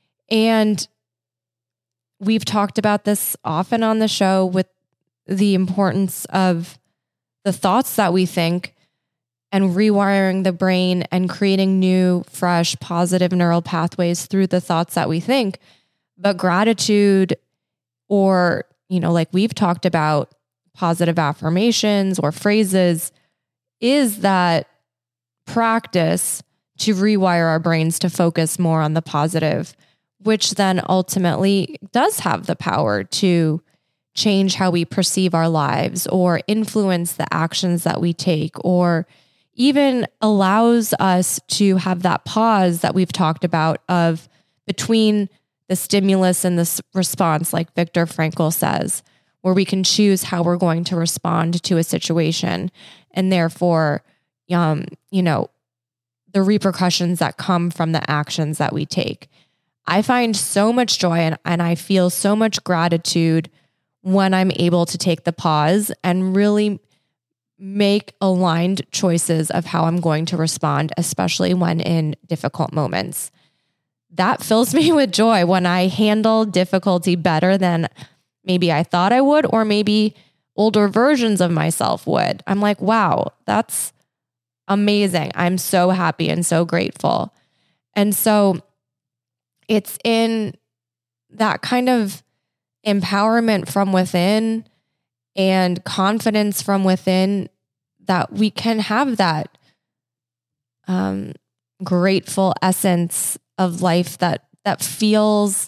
And we've talked about this often on the show, with the importance of the thoughts that we think and rewiring the brain and creating new, fresh, positive neural pathways through the thoughts that we think. But gratitude, or, like we've talked about, positive affirmations or phrases, is that practice to rewire our brains to focus more on the positive, which then ultimately does have the power to change how we perceive our lives, or influence the actions that we take, or even allows us to have that pause that we've talked about of between the stimulus and the response, like Viktor Frankl says, where we can choose how we're going to respond to a situation, and therefore, the repercussions that come from the actions that we take. I find so much joy and I feel so much gratitude when I'm able to take the pause and really make aligned choices of how I'm going to respond, especially when in difficult moments. That fills me with joy when I handle difficulty better than maybe I thought I would, or maybe older versions of myself would. I'm like, wow, that's amazing. I'm so happy and so grateful. And so it's in that kind of empowerment from within and confidence from within that we can have that grateful essence of life that feels,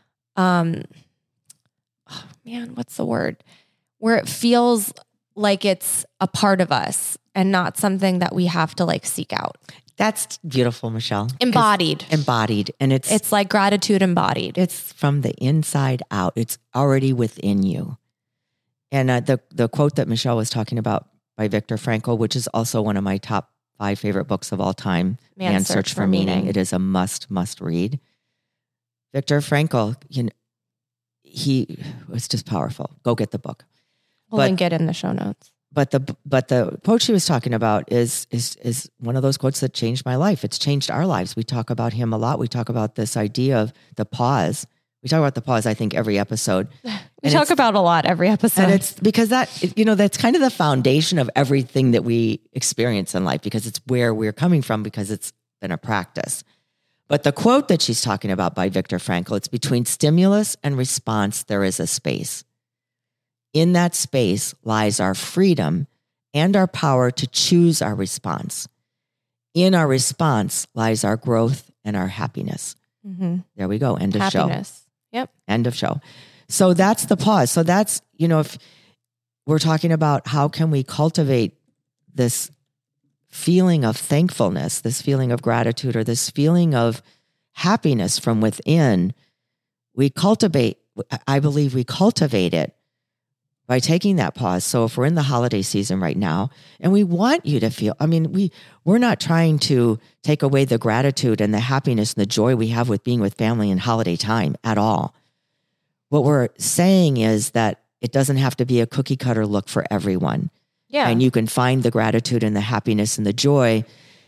what's the word? Where it feels like it's a part of us and not something that we have to seek out. That's beautiful, Michelle. Embodied. And it's like gratitude embodied. It's from the inside out. It's already within you. And the quote that Michelle was talking about by Viktor Frankl, which is also one of my top 5 favorite books of all time, Man's Search for Meaning. It is a must read. Viktor Frankl, he was just powerful. Go get the book. We'll link it in the show notes. But the quote she was talking about is one of those quotes that changed my life. It's changed our lives. We talk about him a lot. We talk about this idea of the pause We talk about the pause, I think, every episode. We talk about a lot every episode. And it's because that's kind of the foundation of everything that we experience in life, because it's where we're coming from, because it's been a practice. But the quote that she's talking about by Viktor Frankl, it's between stimulus and response, there is a space. In that space lies our freedom and our power to choose our response. In our response lies our growth and our happiness. Mm-hmm. There we go. End of happiness. Show. Yep. End of show. So that's the pause. So that's, if we're talking about how can we cultivate this feeling of thankfulness, this feeling of gratitude, or this feeling of happiness from within, I believe we cultivate it by taking that pause. So if we're in the holiday season right now, and we want you to feel, we're not trying to take away the gratitude and the happiness and the joy we have with being with family in holiday time at all. What we're saying is that it doesn't have to be a cookie cutter look for everyone. Yeah. And you can find the gratitude and the happiness and the joy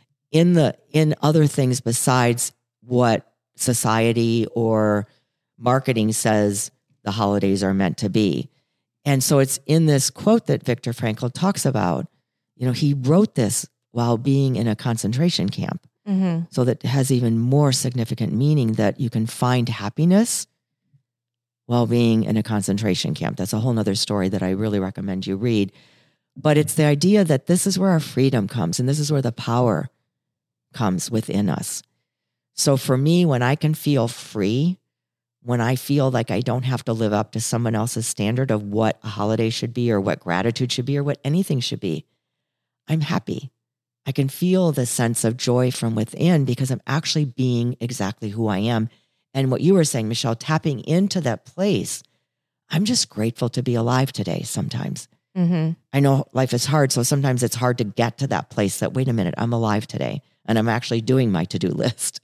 in other things besides what society or marketing says the holidays are meant to be. And so it's in this quote that Viktor Frankl talks about. He wrote this while being in a concentration camp. Mm-hmm. So that it has even more significant meaning that you can find happiness while being in a concentration camp. That's a whole nother story that I really recommend you read. But it's the idea that this is where our freedom comes, and this is where the power comes within us. So for me, when I can feel free, when I feel like I don't have to live up to someone else's standard of what a holiday should be, or what gratitude should be, or what anything should be, I'm happy. I can feel the sense of joy from within because I'm actually being exactly who I am. And what you were saying, Michelle, tapping into that place, I'm just grateful to be alive today sometimes. Mm-hmm. I know life is hard, so sometimes it's hard to get to that place that, wait a minute, I'm alive today, and I'm actually doing my to-do list.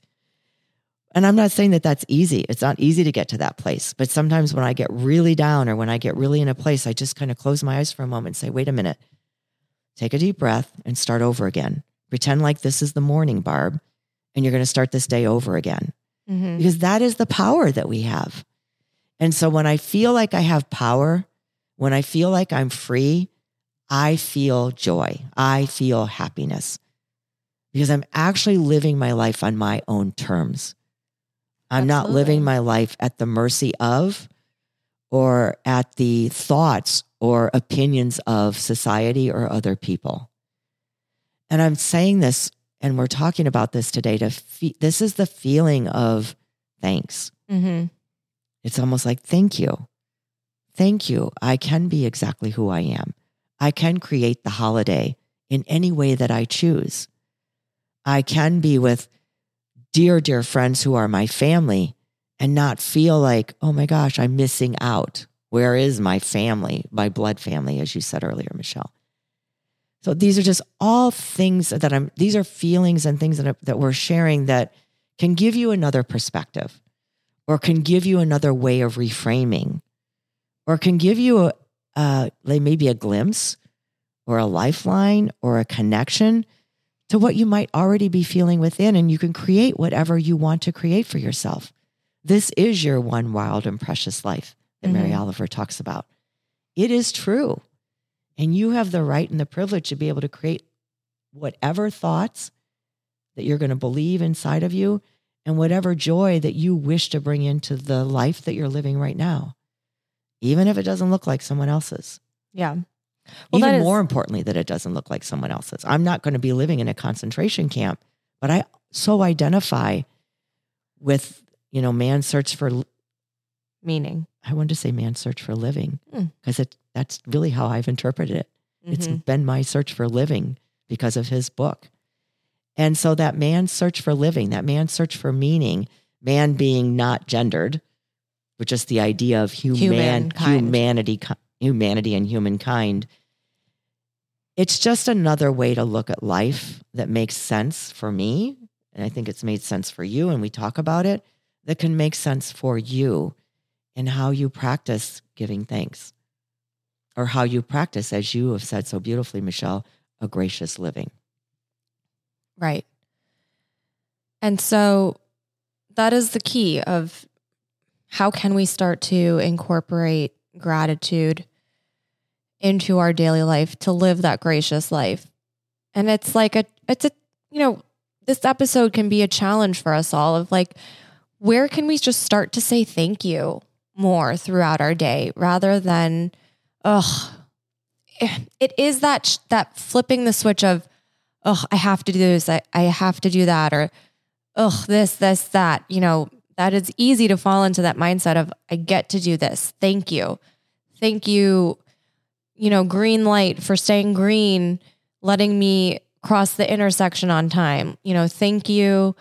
And I'm not saying that that's easy. It's not easy to get to that place. But sometimes when I get really down, or when I get really in a place, I just kind of close my eyes for a moment and say, wait a minute, take a deep breath and start over again. Pretend like this is the morning, Barb, and you're going to start this day over again. Mm-hmm. Because that is the power that we have. And so when I feel like I have power, when I feel like I'm free, I feel joy. I feel happiness, because I'm actually living my life on my own terms. I'm not living my life at the mercy of, or at the thoughts or opinions of society or other people. And I'm saying this, and we're talking about this today, this is the feeling of thanks. Mm-hmm. It's almost like, thank you. Thank you. I can be exactly who I am. I can create the holiday in any way that I choose. I can be with dear, dear friends who are my family and not feel like, oh my gosh, I'm missing out. Where is my family, my blood family, as you said earlier, Michelle? So these are just all things these are feelings and things that we're sharing that can give you another perspective, or can give you another way of reframing, or can give you maybe a glimpse or a lifeline or a connection to what you might already be feeling within, and you can create whatever you want to create for yourself. This is your one wild and precious life that Mary Oliver talks about. It is true. And you have the right and the privilege to be able to create whatever thoughts that you're going to believe inside of you, and whatever joy that you wish to bring into the life that you're living right now, even if it doesn't look like someone else's. Yeah. Well, even more importantly, that it doesn't look like someone else's. I'm not going to be living in a concentration camp, but I so identify with, man's search for meaning. I wanted to say man's search for living, because that's really how I've interpreted it. Mm-hmm. It's been my search for living because of his book. And so that man's search for living, that man's search for meaning, man being not gendered, but just the idea of humanity and humankind. It's just another way to look at life that makes sense for me. And I think it's made sense for you, and we talk about it, that can make sense for you in how you practice giving thanks, or how you practice, as you have said so beautifully, Michelle, a gracious living. Right. And so that is the key of how can we start to incorporate gratitude into our daily life to live that gracious life? And it's like this episode can be a challenge for us all of like, where can we just start to say thank you more throughout our day rather than, it is that flipping the switch of, I have to do this, I have to do that, or, this, that, that is easy to fall into that mindset of, I get to do this. Thank you. Thank you, green light for staying green, letting me cross the intersection on time. Thank you.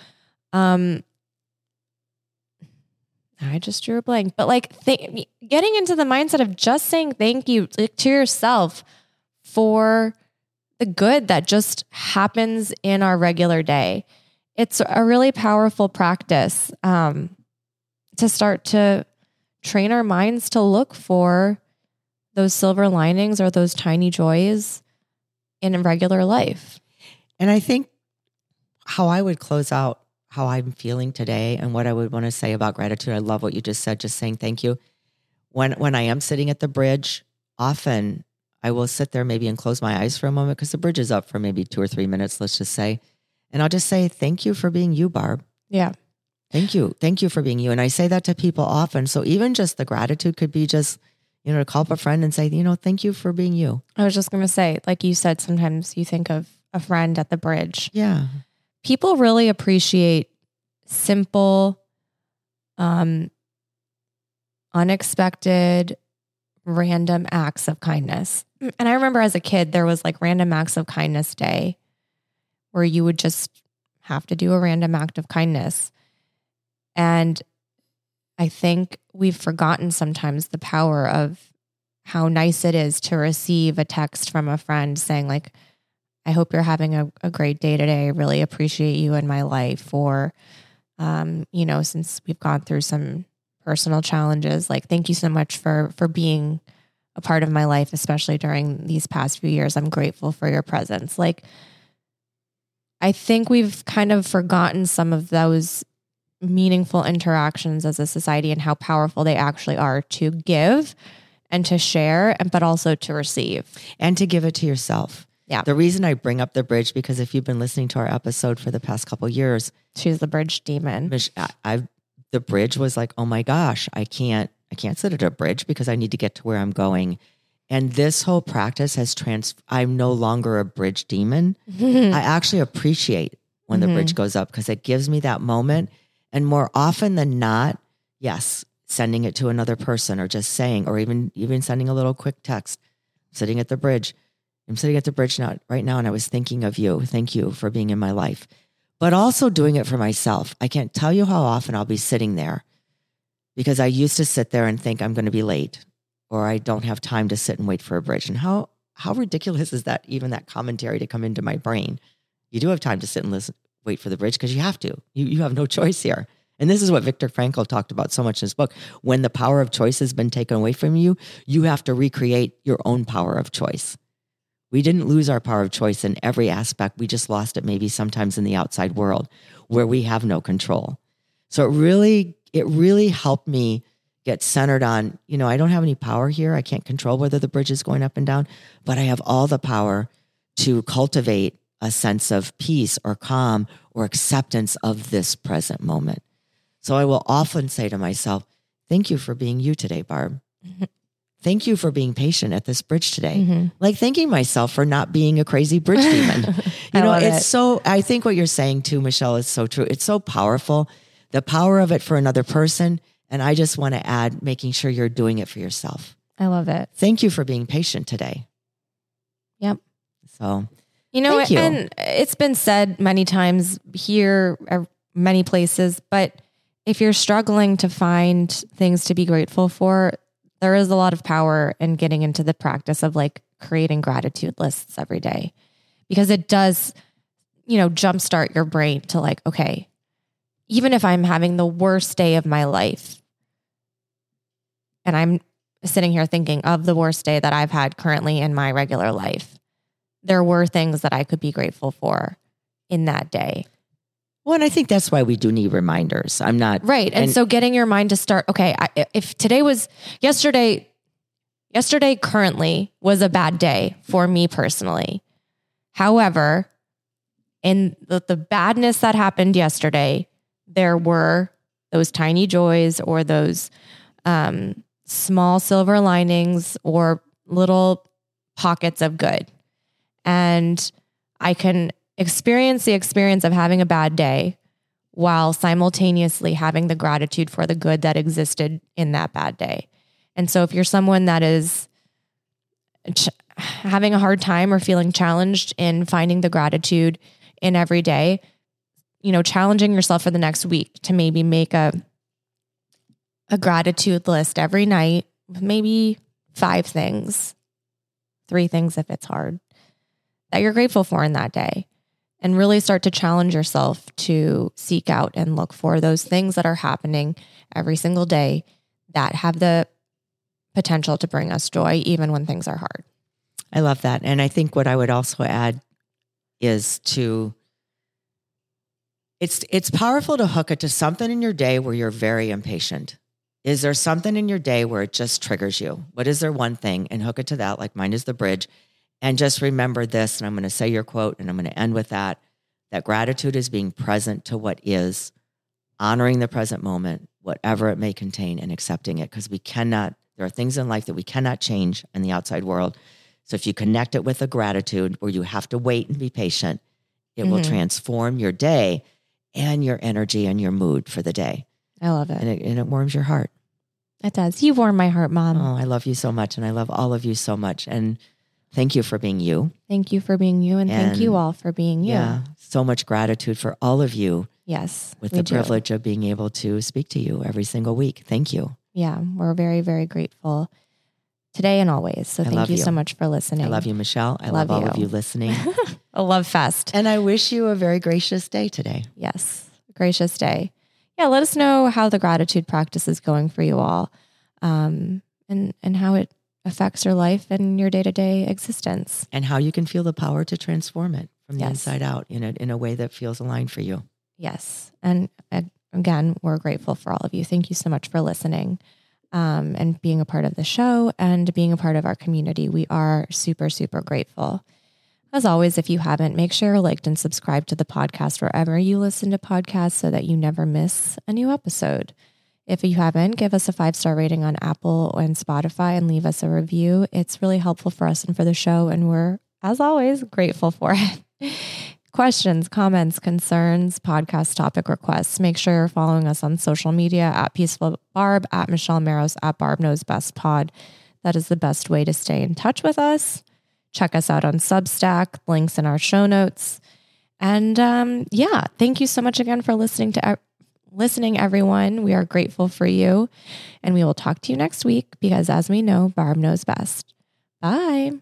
I just drew a blank, but like getting into the mindset of just saying thank you to yourself for the good that just happens in our regular day. It's a really powerful practice to start to train our minds to look for those silver linings or those tiny joys in a regular life. And I think how I would close out how I'm feeling today and what I would want to say about gratitude. I love what you just said, just saying thank you. When I am sitting at the bridge, often I will sit there maybe and close my eyes for a moment because the bridge is up for maybe 2 or 3 minutes, let's just say. And I'll just say, thank you for being you, Barb. Yeah. Thank you. Thank you for being you. And I say that to people often. So even just the gratitude could be just, to call up a friend and say, thank you for being you. I was just going to say, like you said, sometimes you think of a friend at the bridge. Yeah. People really appreciate simple, unexpected, random acts of kindness. And I remember as a kid, there was like random acts of kindness day where you would just have to do a random act of kindness. And I think we've forgotten sometimes the power of how nice it is to receive a text from a friend saying like, I hope you're having a great day today. I really appreciate you in my life. Or, since we've gone through some personal challenges, like, thank you so much for being a part of my life, especially during these past few years. I'm grateful for your presence. Like, I think we've kind of forgotten some of those meaningful interactions as a society and how powerful they actually are to give and to share, but also to receive. And to give it to yourself. Yeah. The reason I bring up the bridge, because if you've been listening to our episode for the past couple of years, she's the bridge demon. The bridge was like, oh my gosh, I can't sit at a bridge because I need to get to where I'm going. And this whole practice has I'm no longer a bridge demon. I actually appreciate when the bridge goes up because it gives me that moment. And more often than not, yes, sending it to another person or just saying, or even sending a little quick text, sitting at the bridge. I'm sitting at the bridge right now and I was thinking of you. Thank you for being in my life. But also doing it for myself. I can't tell you how often I'll be sitting there because I used to sit there and think I'm going to be late or I don't have time to sit and wait for a bridge. And how ridiculous is that, even that commentary to come into my brain? You do have time to sit and wait for the bridge because you have to. You have no choice here. And this is what Viktor Frankl talked about so much in his book. When the power of choice has been taken away from you, you have to recreate your own power of choice. We didn't lose our power of choice in every aspect. We just lost it maybe sometimes in the outside world where we have no control. So it really helped me get centered on, I don't have any power here. I can't control whether the bridge is going up and down, but I have all the power to cultivate a sense of peace or calm or acceptance of this present moment. So I will often say to myself, thank you for being you today, Barb. Thank you for being patient at this bridge today. Like thanking myself for not being a crazy bridge demon. I think what you're saying too, Michelle, is so true. It's so powerful, the power of it for another person. And I just want to add, making sure you're doing it for yourself. I love it. Thank you for being patient today. Yep. So, thank you. And it's been said many times here, many places, but if you're struggling to find things to be grateful for, there is a lot of power in getting into the practice of like creating gratitude lists every day, because it does, jumpstart your brain to like, okay, even if I'm having the worst day of my life and I'm sitting here thinking of the worst day that I've had currently in my regular life, there were things that I could be grateful for in that day. Well, and I think that's why we do need reminders. I'm not right. And so getting your mind to start, okay, if today was yesterday currently was a bad day for me personally. However, in the badness that happened yesterday, there were those tiny joys or those small silver linings or little pockets of good. And I can experience the experience of having a bad day while simultaneously having the gratitude for the good that existed in that bad day. And so if you're someone that is having a hard time or feeling challenged in finding the gratitude in every day, challenging yourself for the next week to maybe make a gratitude list every night, maybe 5 things, 3 things if it's hard, that you're grateful for in that day. And really start to challenge yourself to seek out and look for those things that are happening every single day that have the potential to bring us joy, even when things are hard. I love that. And I think what I would also add is it's powerful to hook it to something in your day where you're very impatient. Is there something in your day where it just triggers you? What is there one thing? And hook it to that, like mine is the bridge. And just remember this, and I'm going to say your quote, and I'm going to end with that gratitude is being present to what is, honoring the present moment, whatever it may contain, and accepting it. Because there are things in life that we cannot change in the outside world. So if you connect it with a gratitude where you have to wait and be patient, it will transform your day and your energy and your mood for the day. I love it. And it warms your heart. It does. You warm my heart, Mom. Oh, I love you so much. And I love all of you so much. And thank you for being you. Thank you for being you. And thank you all for being you. Yeah. So much gratitude for all of you. Yes. With the privilege of being able to speak to you every single week. Thank you. Yeah. We're very, very grateful today and always. So thank you so much for listening. I love you, Michelle. I love all of you listening. A love fest. And I wish you a very gracious day today. Yes. Gracious day. Yeah. Let us know how the gratitude practice is going for you all. And how it affects your life and your day-to-day existence. And how you can feel the power to transform it from the inside out in a way that feels aligned for you. Yes. And again, we're grateful for all of you. Thank you so much for listening and being a part of the show and being a part of our community. We are super, super grateful. As always, if you haven't, make sure you're liked and subscribe to the podcast wherever you listen to podcasts so that you never miss a new episode. If you haven't, give us a 5-star rating on Apple and Spotify and leave us a review. It's really helpful for us and for the show. And we're, as always, grateful for it. Questions, comments, concerns, podcast topic requests. Make sure you're following us on social media at Peaceful Barb, at Michelle Maros, at Barb Knows Best Pod. That is the best way to stay in touch with us. Check us out on Substack, links in our show notes. And thank you so much again for listening, everyone. We are grateful for you. And we will talk to you next week because, as we know, Barb knows best. Bye.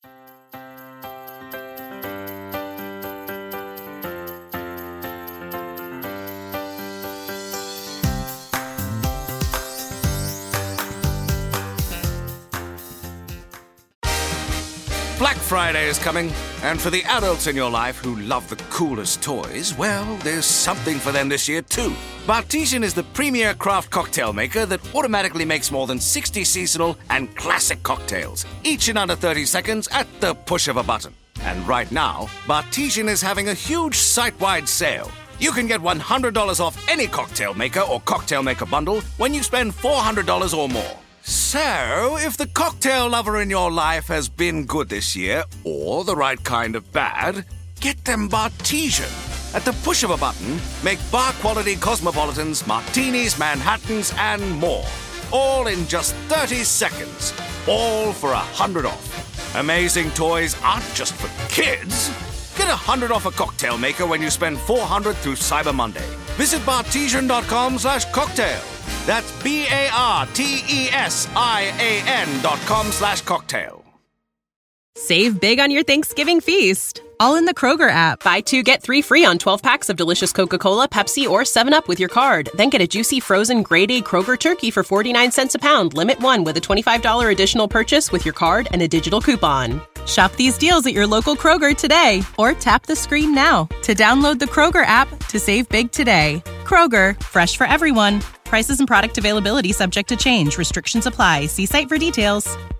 Black Friday is coming, and for the adults in your life who love the coolest toys, well, there's something for them this year too. Bartesian is the premier craft cocktail maker that automatically makes more than 60 seasonal and classic cocktails, each in under 30 seconds at the push of a button. And right now, Bartesian is having a huge site-wide sale. You can get $100 off any cocktail maker or cocktail maker bundle when you spend $400 or more. So, if the cocktail lover in your life has been good this year, or the right kind of bad, get them Bartesian. At the push of a button, make bar-quality cosmopolitans, martinis, Manhattans, and more. All in just 30 seconds. All for $100 off. Amazing toys aren't just for kids. Get $100 off a cocktail maker when you spend $400 through Cyber Monday. Visit Bartesian.com/cocktail. That's BARTESIAN.com/cocktail. Save big on your Thanksgiving feast, all in the Kroger app. Buy 2, get 3 free on 12 packs of delicious Coca-Cola, Pepsi, or 7-Up with your card. Then get a juicy frozen grade A Kroger turkey for 49 cents a pound. Limit 1 with a $25 additional purchase with your card and a digital coupon. Shop these deals at your local Kroger today, or tap the screen now to download the Kroger app to save big today. Kroger, fresh for everyone. Prices and product availability subject to change. Restrictions apply. See site for details.